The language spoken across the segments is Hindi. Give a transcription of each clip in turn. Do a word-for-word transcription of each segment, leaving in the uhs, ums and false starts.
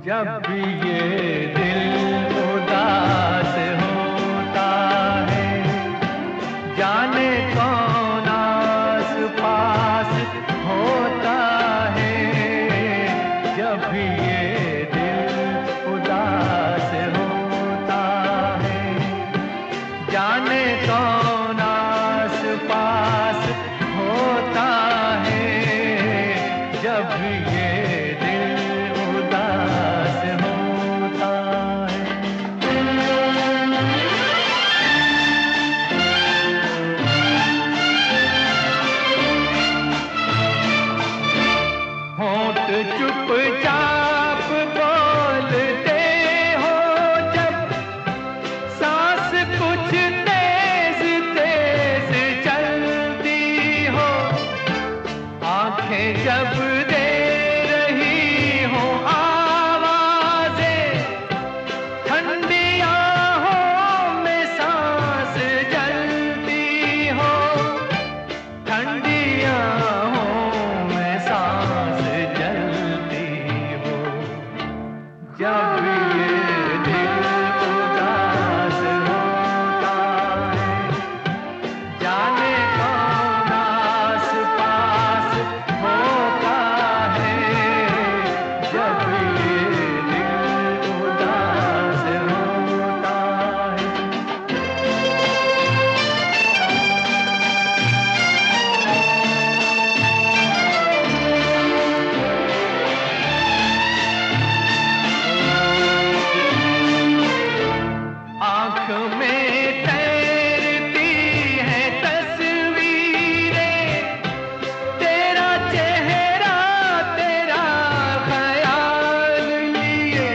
जब भी ये दिल उदास होता है, जाने कौन आस पास होता है। जब भी ये दिल उदास होता है, जाने कौन आस पास होता है। जब भी ये चुपचाप बोलते हो जब सांस कुछ तेज तेज चलती हो, आंखें जब दे रही हो आवाज़ें, ठंडी आहों में सांस जलती हो, ठंडी आहों में सांस जब ये दिल उदास होता है, जाने कौन आस पास होता है। जब ये दिल उदास होता है। आँख में तैरती है तस्वीरें, तेरा चेहरा तेरा ख्याल लिए।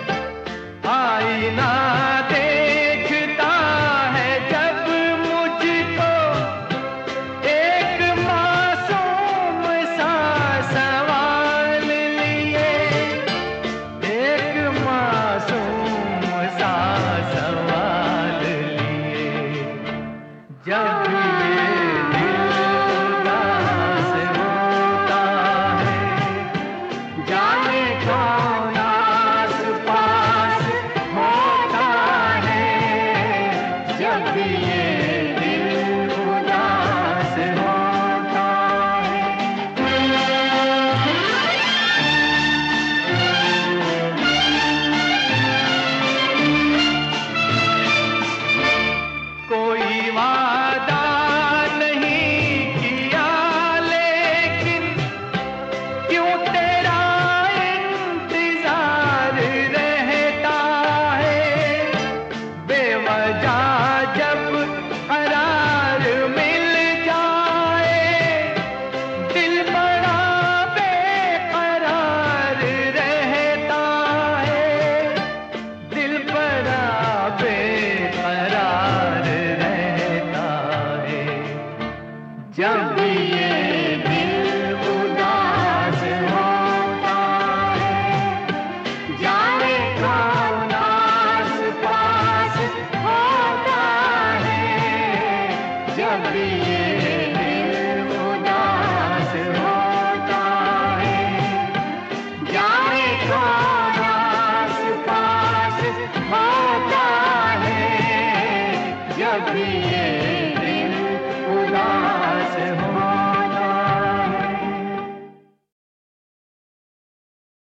आईना देखता है जब मुझको, एक मासूम सा सवाल लिए, एक मासूम सा सवाल लिए। जब ये दिल उदास होता है, जाने कौन आस पास होता है। जब ये दिल उदास होता है। कोई वादा नहीं किया लेकिन क्यों तेरा इंतजार रहता है। बेवजह जब करार मिल जाए, दिल बड़ा बेकरार रहता है, दिल बड़ा बेकरार रहता है। जब ये दिल उदास होता है, जाने कौन आस पास होता है। जब ये दिल उदास होता है, जाने कौन आस पास होता है। जब ये